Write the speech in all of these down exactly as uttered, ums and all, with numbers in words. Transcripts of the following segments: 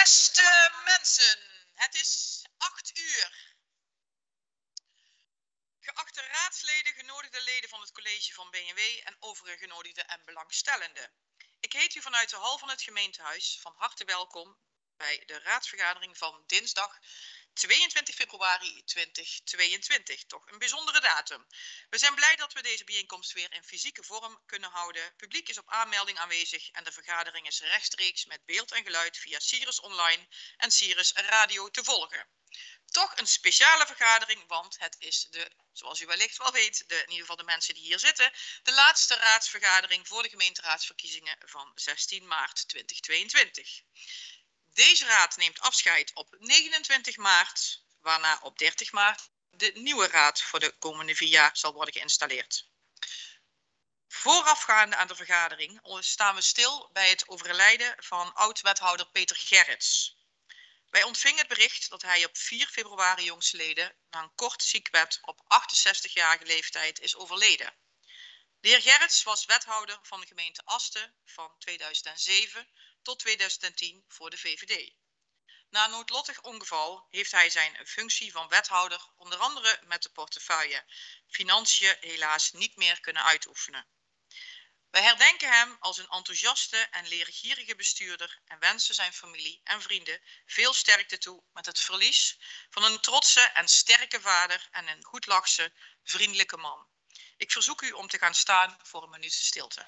Beste mensen, het is acht uur. Geachte raadsleden, genodigde leden van het college van B N W en overige genodigden en belangstellenden. Ik heet u vanuit de hal van het gemeentehuis van harte welkom bij de raadsvergadering van dinsdag tweeëntwintig februari tweeduizend tweeëntwintig. Toch een bijzondere datum. We zijn blij dat we deze bijeenkomst weer in fysieke vorm kunnen houden. Het publiek is op aanmelding aanwezig en de vergadering is rechtstreeks met beeld en geluid via Sirius Online en Sirius Radio te volgen. Toch een speciale vergadering, want het is de, zoals u wellicht wel weet, de, in ieder geval de mensen die hier zitten, de laatste raadsvergadering voor de gemeenteraadsverkiezingen van zestien maart tweeduizend tweeëntwintig. Deze raad neemt afscheid op negenentwintig maart, waarna op dertig maart de nieuwe raad voor de komende vier jaar zal worden geïnstalleerd. Voorafgaande aan de vergadering staan we stil bij het overlijden van oud-wethouder Peter Gerrits. Wij ontvingen het bericht dat hij op vier februari jongstleden na een kort ziekbed op achtenzestigjarige leeftijd is overleden. De heer Gerrits was wethouder van de gemeente Asten van tweeduizend zeven tot tweeduizend tien voor de V V D. Na een noodlottig ongeval heeft hij zijn functie van wethouder onder andere met de portefeuille Financiën helaas niet meer kunnen uitoefenen. Wij herdenken hem als een enthousiaste en leergierige bestuurder en wensen zijn familie en vrienden veel sterkte toe met het verlies van een trotse en sterke vader en een goedlachse, vriendelijke man. Ik verzoek u om te gaan staan voor een minuut stilte.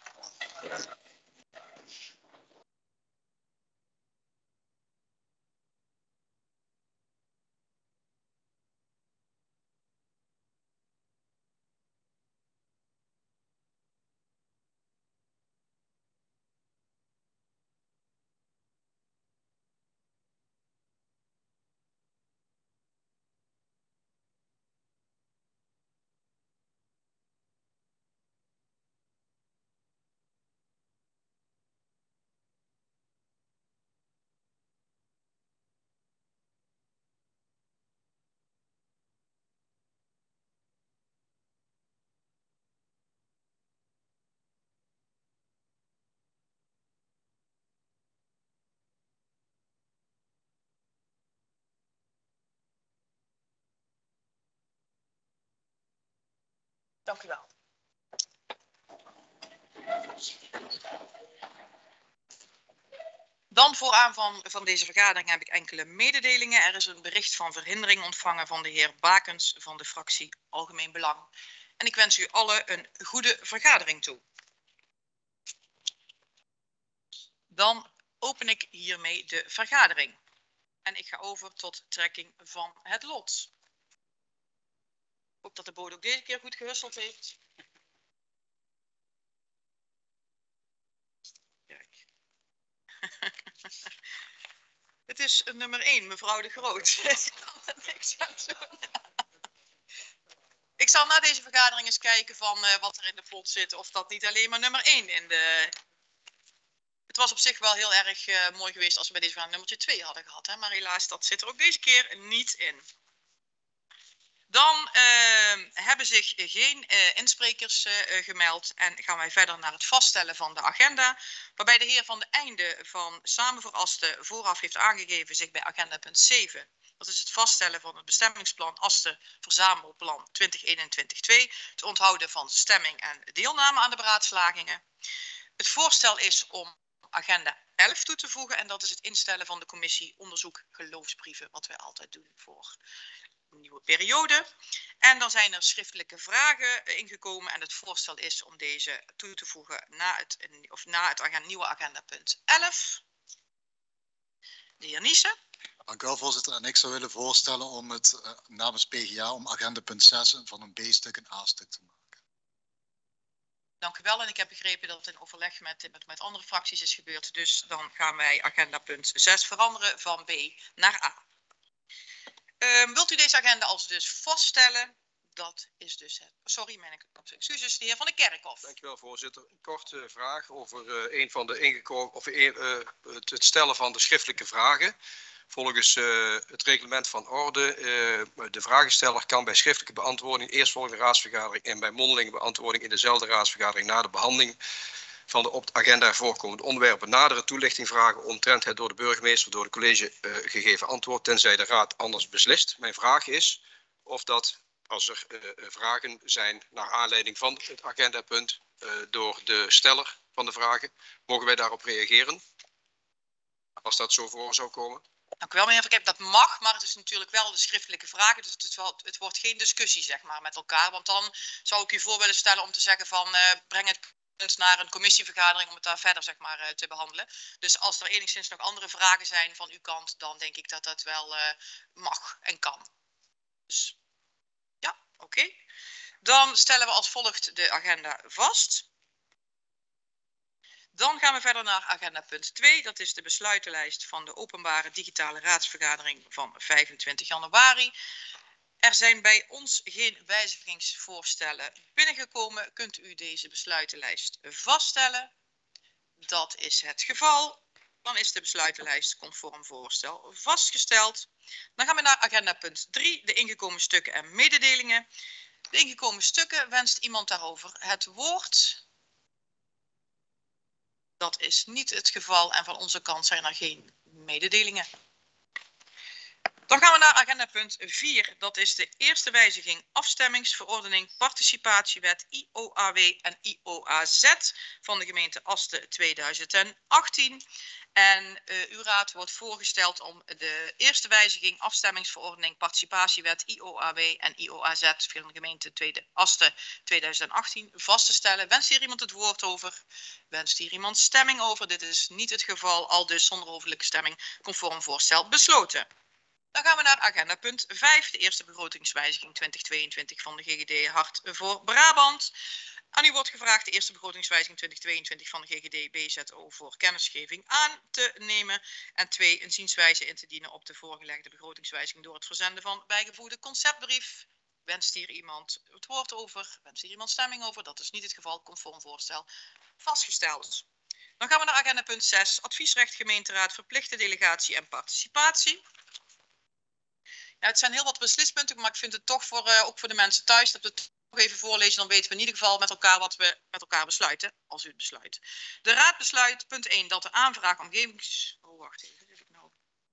Dank u wel. Dan vooraan van, van deze vergadering heb ik enkele mededelingen. Er is een bericht van verhindering ontvangen van de heer Bakens van de fractie Algemeen Belang. En ik wens u allen een goede vergadering toe. Dan open ik hiermee de vergadering. En ik ga over tot trekking van het lot. Ik hoop dat de bode ook deze keer goed gehusteld heeft. Kijk. Het is nummer één, mevrouw De Groot. Ik kan er niks aan doen. Ik zal na deze vergadering eens kijken van uh, wat er in de plot zit. Of dat niet alleen maar nummer één in de... Het was op zich wel heel erg uh, mooi geweest als we bij deze vergadering nummertje twee hadden gehad. Hè? Maar helaas, dat zit er ook deze keer niet in. Dan uh, hebben zich geen uh, insprekers uh, gemeld en gaan wij verder naar het vaststellen van de agenda. Waarbij de heer Van de Einde van Samen voor Asten vooraf heeft aangegeven zich bij agenda punt zeven. Dat is het vaststellen van het bestemmingsplan Asten Verzamelplan twintig eenentwintig twee. Te onthouden van stemming en deelname aan de beraadslagingen. Het voorstel is om agenda elf toe te voegen en dat is het instellen van de commissie onderzoek geloofsbrieven. Wat wij altijd doen voor een nieuwe periode. En dan zijn er schriftelijke vragen ingekomen en het voorstel is om deze toe te voegen na het, of na het agenda, nieuwe agenda punt elf. De heer Niesen. Dank u wel, voorzitter. En ik zou willen voorstellen om het uh, namens P G A om agenda punt zes van een B-stuk een A-stuk te maken. Dank u wel. En ik heb begrepen dat het in overleg met, met, met andere fracties is gebeurd. Dus dan gaan wij agenda punt zes veranderen van B naar A. Um, wilt u deze agenda als dus vaststellen? Dat is dus het. Sorry, mijn excuses, de heer Van de Kerkhof. Dank u wel, voorzitter. Een korte vraag over uh, een van de ingekomen of uh, het, het stellen van de schriftelijke vragen. Volgens uh, het reglement van orde, uh, de vragensteller kan bij schriftelijke beantwoording eerstvolgende raadsvergadering en bij mondelinge beantwoording in dezelfde raadsvergadering na de behandeling van de op de agenda voorkomende onderwerpen nadere toelichting vragen omtrent het door de burgemeester of door het college uh, gegeven antwoord, tenzij de raad anders beslist. Mijn vraag is of dat, als er uh, vragen zijn naar aanleiding van het agendapunt uh, door de steller van de vragen, mogen wij daarop reageren? Als dat zo voor zou komen. Dank u wel, meneer Verkep. Dat mag, maar het is natuurlijk wel de schriftelijke vragen. Dus het, is wel, het wordt geen discussie, zeg maar, met elkaar. Want dan zou ik u voor willen stellen om te zeggen van uh, breng het punt naar een commissievergadering om het daar verder, zeg maar, uh, te behandelen. Dus als er enigszins nog andere vragen zijn van uw kant, dan denk ik dat dat wel uh, mag en kan. Dus ja, oké. Okay. Dan stellen we als volgt de agenda vast. Dan gaan we verder naar agenda punt twee. Dat is de besluitenlijst van de openbare digitale raadsvergadering van vijfentwintig januari. Er zijn bij ons geen wijzigingsvoorstellen binnengekomen. Kunt u deze besluitenlijst vaststellen? Dat is het geval. Dan is de besluitenlijst conform voorstel vastgesteld. Dan gaan we naar agenda punt drie, de ingekomen stukken en mededelingen. De ingekomen stukken, wenst iemand daarover het woord? Dat is niet het geval en van onze kant zijn er geen mededelingen. Dan gaan we naar agenda punt vier. Dat is de eerste wijziging afstemmingsverordening participatiewet I O A W en I O A Z van de gemeente Asten tweeduizend achttien. En uh, uw raad wordt voorgesteld om de eerste wijziging afstemmingsverordening participatiewet I O A W en I O A Z van de gemeente tweede, Asten tweeduizend achttien vast te stellen. Wenst hier iemand het woord over? Wenst hier iemand stemming over? Dit is niet het geval, al dus zonder hoofdelijke stemming conform voorstel besloten. Dan gaan we naar agenda punt vijf, de eerste begrotingswijziging twintig tweeëntwintig van de G G D Hart voor Brabant. Aan u wordt gevraagd de eerste begrotingswijziging twintig tweeëntwintig van de G G D B Z O voor kennisgeving aan te nemen. En twee, een zienswijze in te dienen op de voorgelegde begrotingswijziging door het verzenden van bijgevoegde conceptbrief. Wenst hier iemand het woord over? Wenst hier iemand stemming over? Dat is niet het geval, conform voorstel vastgesteld. Dan gaan we naar agenda punt zes, adviesrecht gemeenteraad verplichte delegatie en participatie. Ja, het zijn heel wat beslispunten, maar ik vind het toch voor, uh, ook voor de mensen thuis dat we het nog even voorlezen. Dan weten we in ieder geval met elkaar wat we met elkaar besluiten, als u het besluit. De raad besluit, punt één, dat de aanvraag omgevings... Oh, wacht even. Heb ik nou...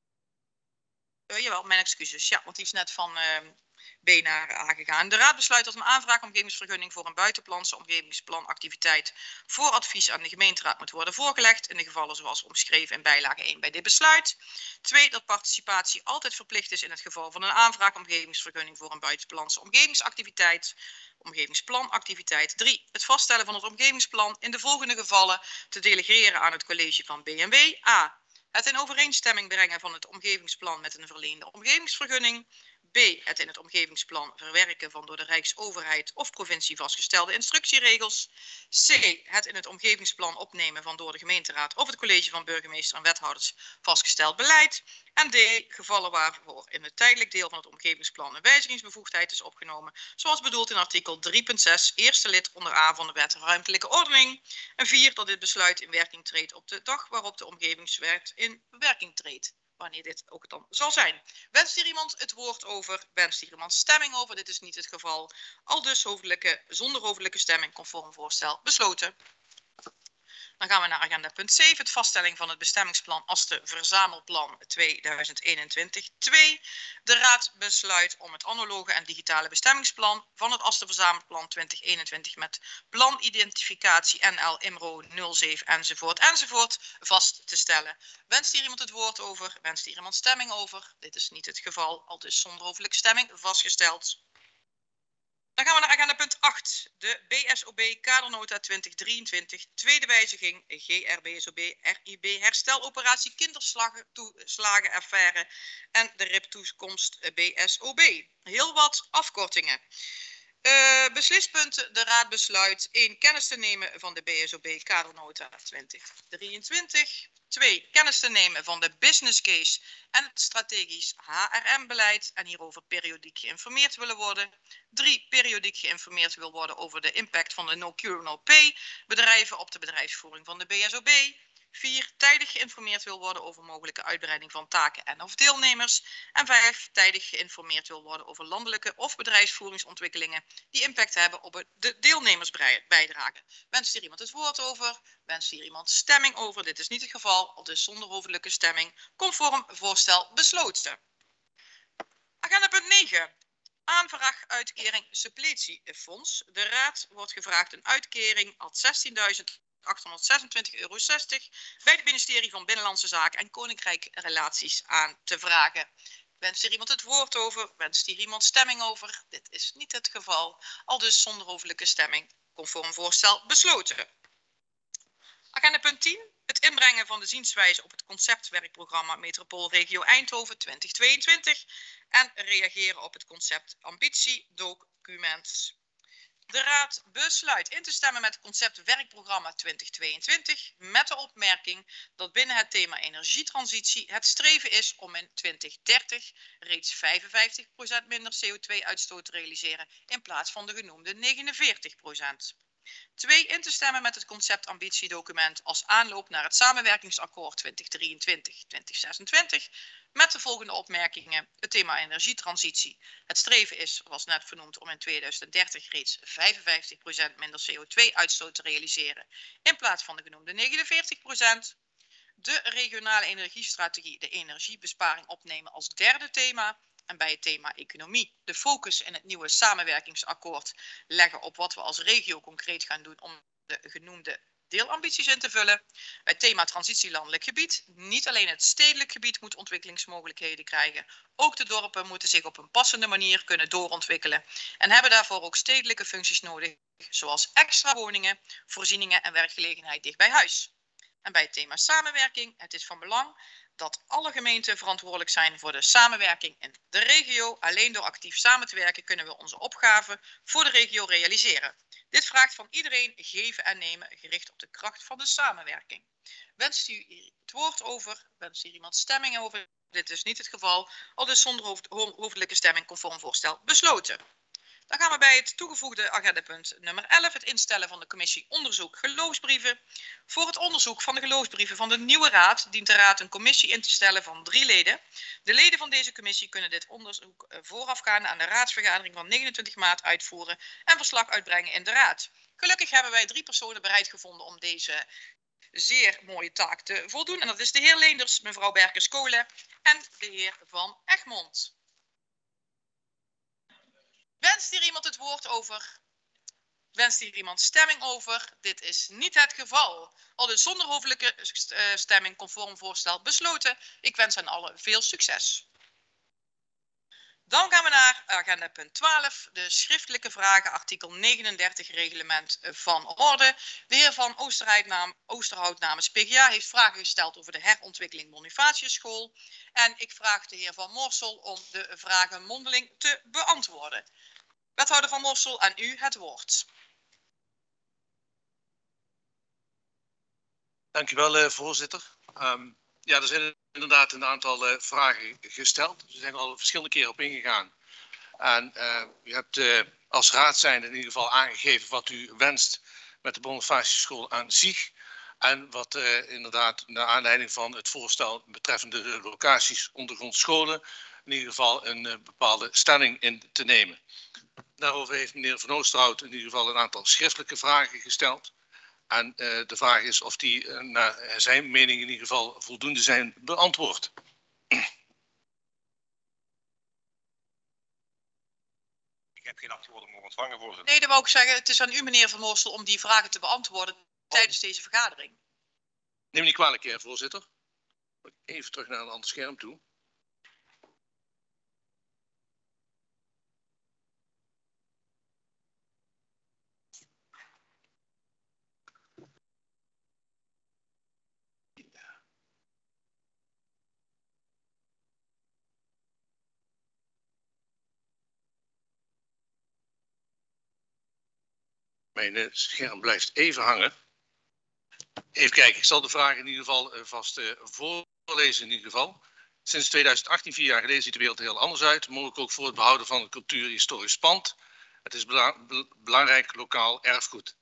Uh, jawel, mijn excuses. Ja, want die is net van uh, B naar A gegaan. De raad besluit dat een aanvraag omgevingsvergunning voor een buitenplanse omgevingsplanactiviteit voor advies aan de gemeenteraad moet worden voorgelegd, in de gevallen zoals omschreven in bijlage één bij dit besluit. twee. Dat participatie altijd verplicht is in het geval van een aanvraag omgevingsvergunning voor een buitenplanse omgevingsactiviteit, omgevingsplanactiviteit. drie. Het vaststellen van het omgevingsplan in de volgende gevallen te delegeren aan het college van B N W. A. Het in overeenstemming brengen van het omgevingsplan met een verleende omgevingsvergunning. B. Het in het omgevingsplan verwerken van door de Rijksoverheid of provincie vastgestelde instructieregels. C. Het in het omgevingsplan opnemen van door de gemeenteraad of het college van burgemeester en wethouders vastgesteld beleid. En D. Gevallen waarvoor in het tijdelijk deel van het omgevingsplan een wijzigingsbevoegdheid is opgenomen, zoals bedoeld in artikel drie punt zes, eerste lid onder A van de wet ruimtelijke ordening. En vier. Dat dit besluit in werking treedt op de dag waarop de omgevingswet in werking treedt. Wanneer dit ook dan zal zijn. Wenst hier iemand het woord over? Wenst hier iemand stemming over? Dit is niet het geval. Al dus hoofdelijke, zonder hoofdelijke stemming conform voorstel besloten. Dan gaan we naar agenda punt zeven, het vaststelling van het bestemmingsplan Asten Verzamelplan tweeduizend eenentwintig. twee. De raad besluit om het analoge en digitale bestemmingsplan van het Asten Verzamelplan twintig eenentwintig met planidentificatie N L I M R O nul zeven enzovoort enzovoort vast te stellen. Wenst hier iemand het woord over? Wenst hier iemand stemming over? Dit is niet het geval, al dus zonder hoofdelijke stemming vastgesteld. Dan gaan we naar agenda punt acht, de B S O B kadernota twintig drieëntwintig, tweede wijziging G R B S O B R I B hersteloperatie kinderslagenaffaire en de R I P-toekomst B S O B. Heel wat afkortingen. Uh, beslispunten, de raad besluit één. Kennis te nemen van de B S O B kadernota twintig drieëntwintig. twee. Kennis te nemen van de business case en het strategisch H R M-beleid en hierover periodiek geïnformeerd willen worden. drie. Periodiek geïnformeerd wil worden over de impact van de no cure no pay bedrijven op de bedrijfsvoering van de B S O B. vier. Tijdig geïnformeerd wil worden over mogelijke uitbreiding van taken en of deelnemers. En vijf. Tijdig geïnformeerd wil worden over landelijke of bedrijfsvoeringsontwikkelingen die impact hebben op de deelnemersbijdrage. Wenst hier iemand het woord over? Wenst hier iemand stemming over? Dit is niet het geval, al dus zonder hoofdelijke stemming. Conform voorstel besloten. Agenda punt negen. Aanvraag uitkering suppletiefonds. De Raad wordt gevraagd een uitkering tot zestienduizend achthonderdzesentwintig euro zestig bij het ministerie van Binnenlandse Zaken en Koninkrijkrelaties aan te vragen. Wenst hier iemand het woord over? Wenst hier iemand stemming over? Dit is niet het geval, al dus zonder hoofdelijke stemming. Conform voorstel besloten. Agenda punt tien. Het inbrengen van de zienswijze op het conceptwerkprogramma Metropoolregio Eindhoven twintig tweeëntwintig en reageren op het concept ambitiedocument. De Raad besluit in te stemmen met het conceptwerkprogramma twintig tweeëntwintig met de opmerking dat binnen het thema energietransitie het streven is om in twintig dertig reeds vijfenvijftig procent minder C O twee uitstoot te realiseren in plaats van de genoemde negenenveertig procent. twee. In te stemmen met het conceptambitiedocument als aanloop naar het samenwerkingsakkoord twintig drieëntwintig tot twintig zesentwintig met de volgende opmerkingen. Het thema energietransitie. Het streven is, zoals net vernoemd, om in tweeduizend dertig reeds vijfenvijftig procent minder C O twee uitstoot te realiseren in plaats van de genoemde negenenveertig procent. De regionale energiestrategie, de energiebesparing opnemen als derde thema. En bij het thema economie de focus in het nieuwe samenwerkingsakkoord leggen op wat we als regio concreet gaan doen om de genoemde deelambities in te vullen. Bij het thema transitielandelijk gebied, niet alleen het stedelijk gebied moet ontwikkelingsmogelijkheden krijgen, ook de dorpen moeten zich op een passende manier kunnen doorontwikkelen en hebben daarvoor ook stedelijke functies nodig, zoals extra woningen, voorzieningen en werkgelegenheid dicht bij huis. En bij het thema samenwerking, het is van belang dat alle gemeenten verantwoordelijk zijn voor de samenwerking in de regio. Alleen door actief samen te werken kunnen we onze opgaven voor de regio realiseren. Dit vraagt van iedereen geven en nemen, gericht op de kracht van de samenwerking. Wenst u het woord over? Wenst hier iemand stemming over? Dit is niet het geval, al dus zonder hoofd, hoofdelijke stemming conform voorstel besloten. Dan gaan we bij het toegevoegde agendapunt nummer elf, het instellen van de commissie onderzoek geloofsbrieven. Voor het onderzoek van de geloofsbrieven van de nieuwe raad dient de raad een commissie in te stellen van drie leden. De leden van deze commissie kunnen dit onderzoek voorafgaande aan de raadsvergadering van negenentwintig maart uitvoeren en verslag uitbrengen in de raad. Gelukkig hebben wij drie personen bereid gevonden om deze zeer mooie taak te voldoen. En dat is de heer Leenders, mevrouw Berkers-Kolen en de heer Van Egmond. Wenst hier iemand het woord over? Wenst hier iemand stemming over? Dit is niet het geval. Al dus zonder hoofdelijke stemming conform voorstel besloten. Ik wens aan allen veel succes. Dan gaan we naar agenda punt twaalf, de schriftelijke vragen, artikel negenendertig reglement van orde. De heer Van Oosterhout, naam, Oosterhout namens P G A heeft vragen gesteld over de herontwikkeling Bonifatiusschool. En ik vraag de heer Van Moorsel om de vragen mondeling te beantwoorden. Wethouder Van Moorsel, aan u het woord. Dank u wel, uh, voorzitter. Um, ja, er zijn inderdaad een aantal uh, vragen gesteld. We zijn er al verschillende keren op ingegaan. En uh, u hebt uh, als raad zijnde in ieder geval aangegeven wat u wenst met de Bonifatiusschool aan zich. En wat uh, inderdaad naar aanleiding van het voorstel betreffende de locaties ondergrond scholen in ieder geval een uh, bepaalde stelling in te nemen. Daarover heeft meneer Van Oosterhout in ieder geval een aantal schriftelijke vragen gesteld. En uh, de vraag is of die uh, naar zijn mening in ieder geval voldoende zijn beantwoord. Ik heb geen antwoorden mogen ontvangen, voorzitter. Nee, dat wou ik zeggen. Het is aan u, meneer Van Moorsel, om die vragen te beantwoorden tijdens deze vergadering. Neem niet kwalijk, heer voorzitter. Even terug naar een ander scherm toe. Mijn scherm blijft even hangen. Even kijken, ik zal de vraag in ieder geval uh, vast uh, voorlezen in ieder geval. Sinds tweeduizend achttien, vier jaar geleden, ziet de wereld er heel anders uit. Mogelijk ook voor het behouden van het cultuurhistorisch pand. Het is bela belangrijk lokaal erfgoed.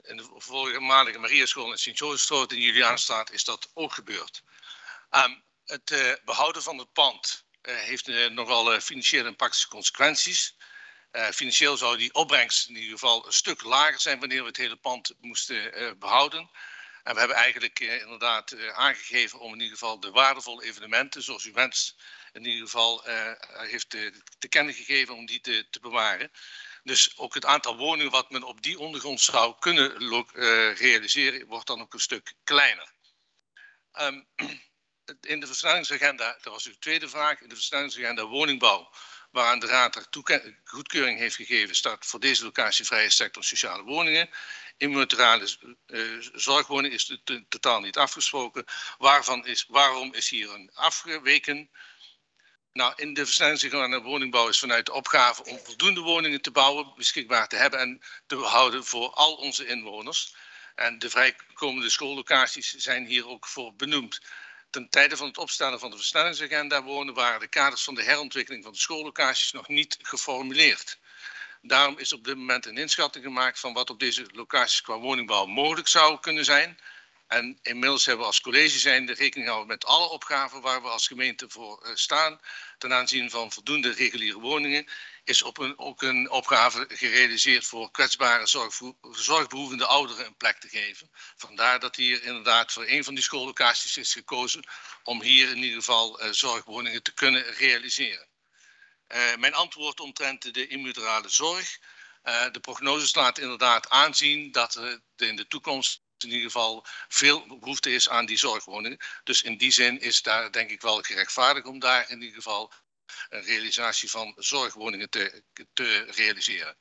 in de voormalige Mariaschool in Sint-Jozefstroot in Juliaanstraat is dat ook gebeurd. Um, het uh, behouden van het pand uh, heeft uh, nogal uh, financiële en praktische consequenties. Uh, financieel zou die opbrengst in ieder geval een stuk lager zijn wanneer we het hele pand moesten uh, behouden. En we hebben eigenlijk uh, inderdaad uh, aangegeven om in ieder geval de waardevolle evenementen, zoals u wenst, in ieder geval uh, heeft uh, te kennen gegeven om die te, te bewaren. Dus ook het aantal woningen wat men op die ondergrond zou kunnen uh, realiseren, wordt dan ook een stuk kleiner. Um, in de versnellingsagenda, dat was uw tweede vraag, in de versnellingsagenda woningbouw, waaraan de Raad er goedkeuring heeft gegeven, staat voor deze locatie vrije sector sociale woningen. Immateriale uh, zorgwoning is totaal niet afgesproken. Waarvan is, waarom is hier een afgeweken? Nou, in de versnellingsagenda woningbouw is vanuit de opgave om voldoende woningen te bouwen, beschikbaar te hebben en te behouden voor al onze inwoners. En de vrijkomende schoollocaties zijn hier ook voor benoemd. Ten tijde van het opstellen van de versnellingsagenda wonen waren de kaders van de herontwikkeling van de schoollocaties nog niet geformuleerd. Daarom is op dit moment een inschatting gemaakt van wat op deze locaties qua woningbouw mogelijk zou kunnen zijn. En inmiddels hebben we als college zijnde rekening gehouden met alle opgaven waar we als gemeente voor uh, staan. Ten aanzien van voldoende reguliere woningen is op een, ook een opgave gerealiseerd voor kwetsbare zorgbehoevende ouderen een plek te geven. Vandaar dat hier inderdaad voor een van die schoollocaties is gekozen om hier in ieder geval uh, zorgwoningen te kunnen realiseren. Uh, mijn antwoord omtrent de immateriale zorg. Uh, de prognoses laten inderdaad aanzien dat er in de toekomst in ieder geval veel behoefte is aan die zorgwoningen. Dus in die zin is daar denk ik wel gerechtvaardigd om daar in ieder geval een realisatie van zorgwoningen te, te realiseren.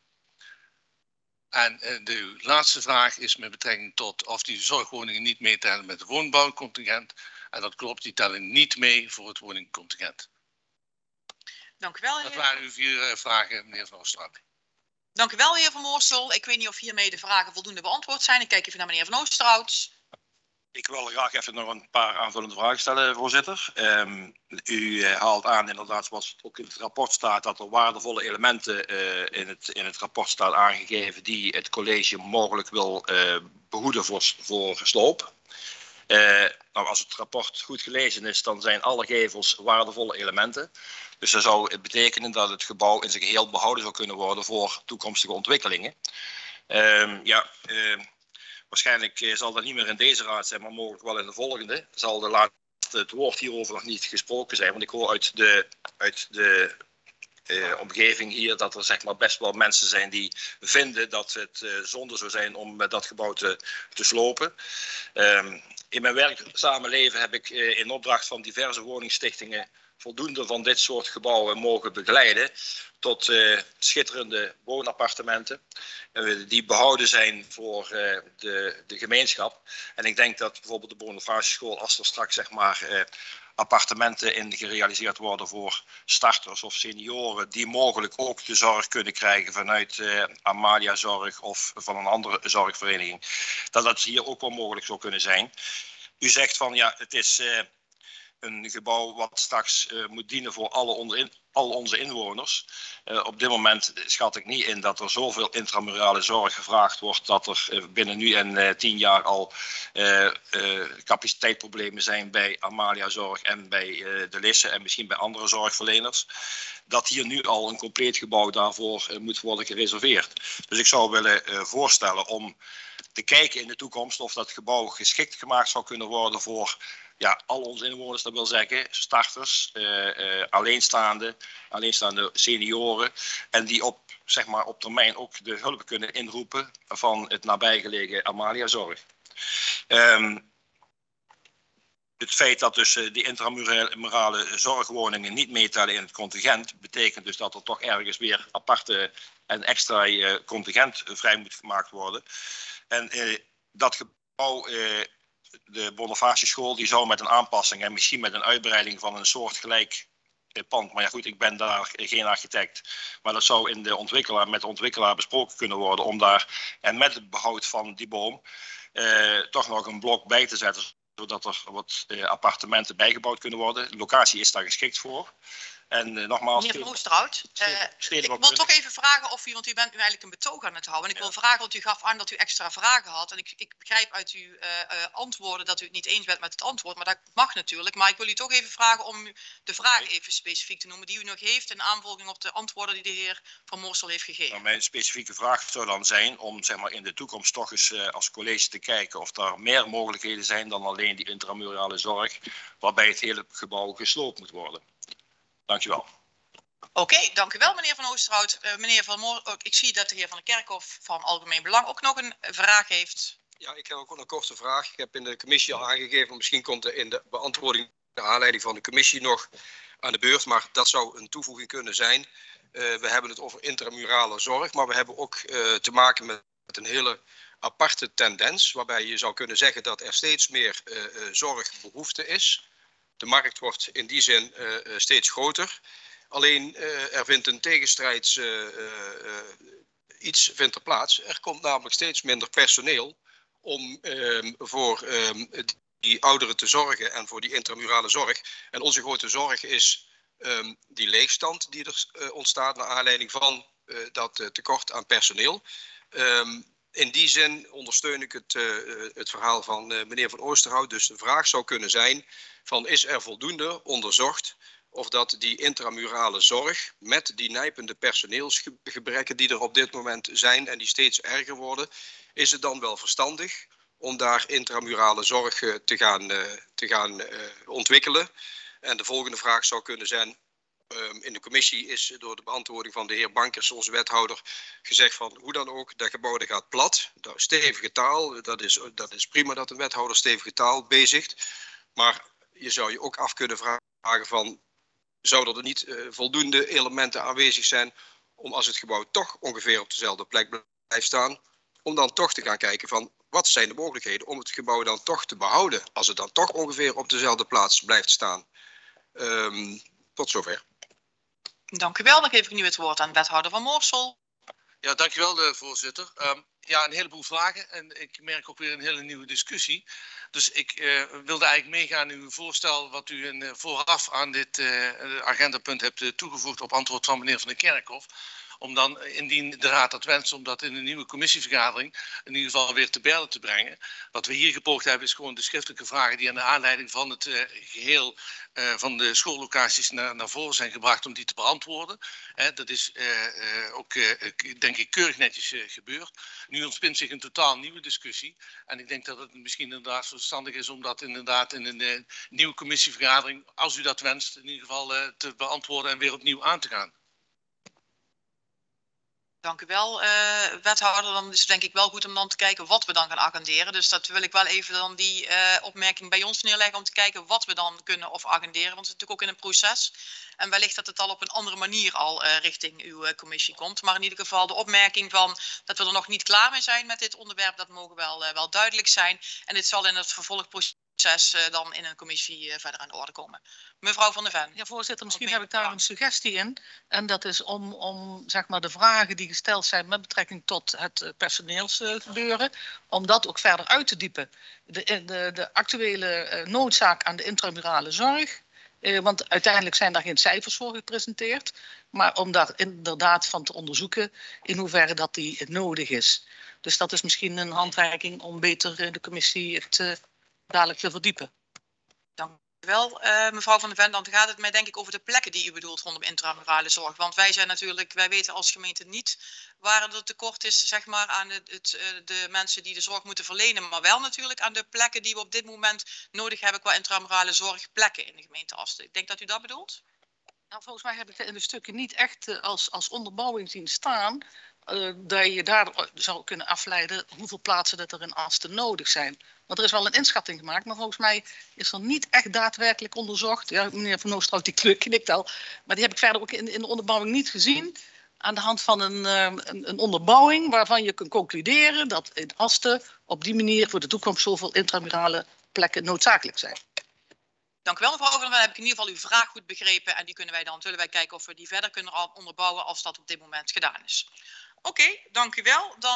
En uh, de laatste vraag is met betrekking tot of die zorgwoningen niet meetellen met het woonbouwcontingent. En dat klopt, die tellen niet mee voor het woningcontingent. Dank u wel, heer. Dat waren uw vier uh, vragen, meneer Van Oosterhout. Dank u wel, heer Van Moorsel. Ik weet niet of hiermee de vragen voldoende beantwoord zijn. Ik kijk even naar meneer Van Oosterhout. Ik wil graag even nog een paar aanvullende vragen stellen, voorzitter. Um, u uh, haalt aan, inderdaad, zoals ook in het rapport staat, dat er waardevolle elementen uh, in, het, in het rapport staan aangegeven die het college mogelijk wil uh, behoeden voor, voor sloop. Uh, nou, als het rapport goed gelezen is, dan zijn alle gevels waardevolle elementen. Dus dat zou betekenen dat het gebouw in zijn geheel behouden zou kunnen worden voor toekomstige ontwikkelingen. Uh, ja, uh, waarschijnlijk zal dat niet meer in deze raad zijn, maar mogelijk wel in de volgende. Zal de laatste het woord hierover nog niet gesproken zijn, want ik hoor uit de, uit de uh, omgeving hier dat er zeg maar, best wel mensen zijn die vinden dat het uh, zonde zou zijn om uh, dat gebouw te, te slopen. Uh, in mijn werkzame leven heb ik uh, in opdracht van diverse woningstichtingen voldoende van dit soort gebouwen mogen begeleiden tot uh, schitterende woonappartementen uh, die behouden zijn voor uh, de, de gemeenschap. En ik denk dat bijvoorbeeld de Bonifatiuschool, als er straks zeg maar uh, appartementen in gerealiseerd worden voor starters of senioren die mogelijk ook de zorg kunnen krijgen vanuit uh, Amalia Zorg of van een andere zorgvereniging, dat dat hier ook wel mogelijk zou kunnen zijn. U zegt van ja, het is uh, een gebouw wat straks uh, moet dienen voor alle, onder, al onze inwoners. Uh, op dit moment schat ik niet in dat er zoveel intramurale zorg gevraagd wordt dat er uh, binnen nu en uh, tien jaar al uh, uh, capaciteitsproblemen zijn bij Amalia Zorg en bij uh, de Lisse en misschien bij andere zorgverleners. Dat hier nu al een compleet gebouw daarvoor uh, moet worden gereserveerd. Dus ik zou willen uh, voorstellen om te kijken in de toekomst of dat gebouw geschikt gemaakt zou kunnen worden voor ja, al onze inwoners, dat wil zeggen starters, uh, uh, alleenstaande, alleenstaande senioren en die op, zeg maar, op termijn ook de hulp kunnen inroepen van het nabijgelegen Amalia Zorg. Um, Het feit dat dus uh, die intramurale zorgwoningen niet meetellen in het contingent, betekent dus dat er toch ergens weer aparte en extra uh, contingent uh, vrij moet gemaakt worden. En uh, dat gebouw, uh, de Bonifatiuschool, die zou met een aanpassing en misschien met een uitbreiding van een soortgelijk uh, pand, maar ja goed, ik ben daar geen architect, maar dat zou in de ontwikkelaar, met de ontwikkelaar besproken kunnen worden om daar, en met het behoud van die boom, uh, toch nog een blok bij te zetten, zodat er wat uh, appartementen bijgebouwd kunnen worden. De locatie is daar geschikt voor. En uh, nogmaals... Meneer Van Oosterhout, uh, ik wil toch even vragen of u, want u bent nu eigenlijk een betoog aan het houden. En ik ja. wil vragen, want u gaf aan dat u extra vragen had. En ik, ik begrijp uit uw uh, uh, antwoorden dat u het niet eens bent met het antwoord. Maar dat mag natuurlijk. Maar ik wil u toch even vragen om u de vraag even specifiek te noemen die u nog heeft in aanvolging op de antwoorden die de heer Van Moorsel heeft gegeven. Nou, mijn specifieke vraag zou dan zijn om zeg maar, in de toekomst toch eens uh, als college te kijken of er meer mogelijkheden zijn dan alleen die intramurale zorg, waarbij het hele gebouw gesloopt moet worden. Dankjewel. Oké, okay, dank u wel meneer Van Oosterhout. Uh, meneer Van Moor, uh, ik zie dat de heer Van der Kerkhof van Algemeen Belang ook nog een vraag heeft. Ja, ik heb ook een korte vraag. Ik heb in de commissie al aangegeven, misschien komt er in de beantwoording naar aanleiding van de commissie nog aan de beurt, maar dat zou een toevoeging kunnen zijn. Uh, we hebben het over intramurale zorg, maar we hebben ook uh, te maken met, met een hele aparte tendens, waarbij je zou kunnen zeggen dat er steeds meer uh, uh, zorgbehoefte is. De markt wordt in die zin uh, uh, steeds groter. Alleen uh, er vindt een tegenstrijds uh, uh, iets vindt er plaats. Er komt namelijk steeds minder personeel om um, voor um, die ouderen te zorgen en voor die intramurale zorg. En onze grote zorg is um, die leegstand die er uh, ontstaat naar aanleiding van uh, dat uh, tekort aan personeel. Um, in die zin ondersteun ik het, uh, het verhaal van uh, meneer Van Oosterhout. Dus de vraag zou kunnen zijn van is er voldoende onderzocht of dat die intramurale zorg met die nijpende personeelsgebrekken die er op dit moment zijn en die steeds erger worden, is het dan wel verstandig om daar intramurale zorg uh, te gaan, uh, te gaan uh, ontwikkelen? En de volgende vraag zou kunnen zijn, um, in de commissie is door de beantwoording van de heer Bankers, onze wethouder, gezegd van hoe dan ook, dat gebouw dat gaat plat. Dat is stevige taal, dat is, dat is prima dat een wethouder stevige taal bezigt. Maar je zou je ook af kunnen vragen van, zouden er niet uh, voldoende elementen aanwezig zijn om als het gebouw toch ongeveer op dezelfde plek blijft staan, om dan toch te gaan kijken van wat zijn de mogelijkheden om het gebouw dan toch te behouden als het dan toch ongeveer op dezelfde plaats blijft staan. Um, tot zover. Dank u wel. Dan geef ik nu het woord aan wethouder Van Moorsel. Ja, dankjewel uh, voorzitter. Um, ja, een heleboel vragen en ik merk ook weer een hele nieuwe discussie. Dus ik uh, wilde eigenlijk meegaan in uw voorstel wat u in, uh, vooraf aan dit uh, agendapunt hebt uh, toegevoegd op antwoord van meneer Van der Kerkhof. Om dan, indien de raad dat wenst, om dat in een nieuwe commissievergadering in ieder geval weer te berde te brengen. Wat we hier gepoogd hebben is gewoon de schriftelijke vragen die aan de aanleiding van het uh, geheel uh, van de schoollocaties naar, naar voren zijn gebracht om die te beantwoorden. Hè, dat is uh, uh, ook uh, denk ik keurig netjes uh, gebeurd. Nu ontspint zich een totaal nieuwe discussie. En ik denk dat het misschien inderdaad verstandig is om dat inderdaad in een uh, nieuwe commissievergadering, als u dat wenst, in ieder geval uh, te beantwoorden en weer opnieuw aan te gaan. Dank u wel, uh, wethouder. Dan is het denk ik wel goed om dan te kijken wat we dan gaan agenderen. Dus dat wil ik wel even dan die uh, opmerking bij ons neerleggen om te kijken wat we dan kunnen of agenderen. Want het is natuurlijk ook in een proces. En wellicht dat het al op een andere manier al uh, richting uw uh, commissie komt. Maar in ieder geval de opmerking van dat we er nog niet klaar mee zijn met dit onderwerp, dat mogen wel, uh, wel duidelijk zijn. En dit zal in het vervolgproces Uh, dan in een commissie uh, verder aan de orde komen. Mevrouw Van der Ven. Ja, voorzitter, misschien heb ik daar een suggestie in. En dat is om, om zeg maar, de vragen die gesteld zijn met betrekking tot het uh, personeelsgebeuren, uh, om dat ook verder uit te diepen. De, de, de actuele uh, noodzaak aan de intramurale zorg. Uh, want uiteindelijk zijn daar geen cijfers voor gepresenteerd. Maar om daar inderdaad van te onderzoeken in hoeverre dat die nodig is. Dus dat is misschien een handreiking om beter uh, de commissie het uh, dadelijk te verdiepen. Dank u wel, uh, mevrouw Van der Ven. Dan gaat het mij denk ik over de plekken die u bedoelt rondom intramurale zorg. Want wij zijn natuurlijk, wij weten als gemeente niet waar er tekort is, zeg maar, aan het, het, de mensen die de zorg moeten verlenen. Maar wel natuurlijk aan de plekken die we op dit moment nodig hebben qua intramurale zorgplekken in de gemeente Asten. Ik denk dat u dat bedoelt? Nou, volgens mij heb ik het in de stukken niet echt uh, als, als onderbouwing zien staan. Uh, dat je daar zou kunnen afleiden hoeveel plaatsen dat er in Asten nodig zijn. Want er is wel een inschatting gemaakt, maar volgens mij is er niet echt daadwerkelijk onderzocht. Ja, meneer Van Oosterhout die knikt al, maar die heb ik verder ook in, in de onderbouwing niet gezien. Aan de hand van een, uh, een, een onderbouwing waarvan je kunt concluderen dat in Asten op die manier voor de toekomst zoveel intramurale plekken noodzakelijk zijn. Dank u wel, mevrouw Van der Ven. Heb ik in ieder geval uw vraag goed begrepen. En die kunnen wij dan, zullen wij kijken of we die verder kunnen onderbouwen als dat op dit moment gedaan is. Oké, okay, dank u wel. Dan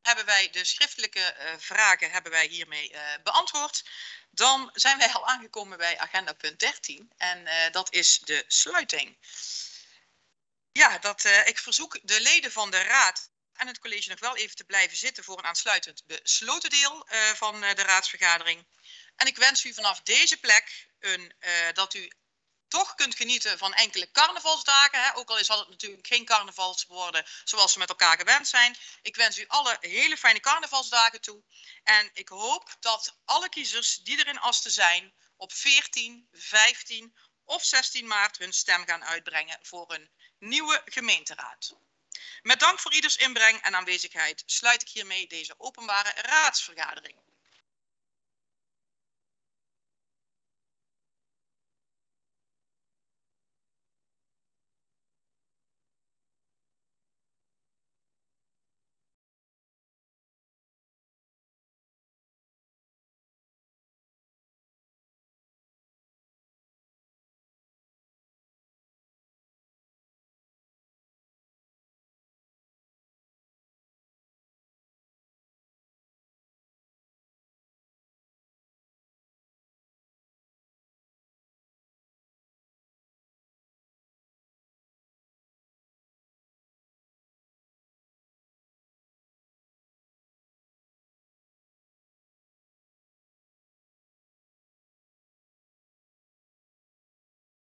hebben wij de schriftelijke uh, vragen hebben wij hiermee uh, beantwoord. Dan zijn wij al aangekomen bij agenda punt dertien en uh, dat is de sluiting. Ja, dat, uh, ik verzoek de leden van de raad en het college nog wel even te blijven zitten voor een aansluitend besloten deel uh, van uh, de raadsvergadering. En ik wens u vanaf deze plek een, uh, dat u toch kunt genieten van enkele carnavalsdagen. Hè? Ook al is het natuurlijk geen carnavalswoorden zoals we met elkaar gewend zijn. Ik wens u alle hele fijne carnavalsdagen toe. En ik hoop dat alle kiezers die er in Asten zijn op veertien, vijftien of zestien maart hun stem gaan uitbrengen voor een nieuwe gemeenteraad. Met dank voor ieders inbreng en aanwezigheid sluit ik hiermee deze openbare raadsvergadering.